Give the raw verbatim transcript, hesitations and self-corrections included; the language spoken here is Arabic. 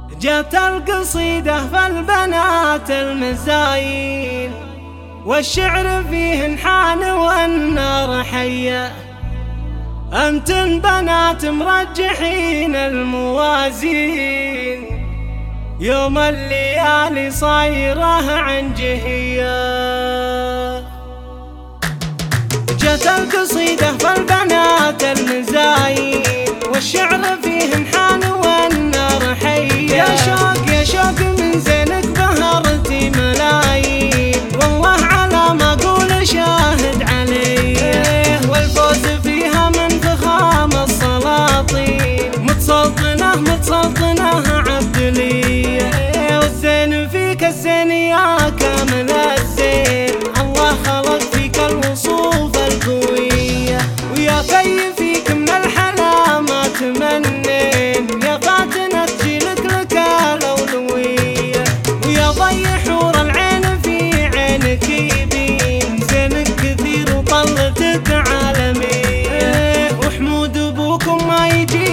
جت القصيدة فالبنات المزاين، والشعر فيه انحان والنار حية. أنتن بنات مرجحين الموازين، يوم الليالي صايرة عن جهية. جت القصيدة فالبنات المزاين، والشعر فيه انحان والنار حية. يا شوق يا شوق من زينك بهرتي ملايين، والله على ما اقول شاهد عليه. والفوز فيها من فخام السلاطين، متسلطنة متسلطنة عبدلية. والزين فيك الزين يا كامل الزين، الله خلق فيك الوصوف القوية. ويا في فيك من الحلا ما تمنين، يا فاتنة تجيلك لك الأولوية. ويا ضي حور العين في عينك يبين، زينك كثير وطلتك عالمية. وحمود أبوكم ما يجي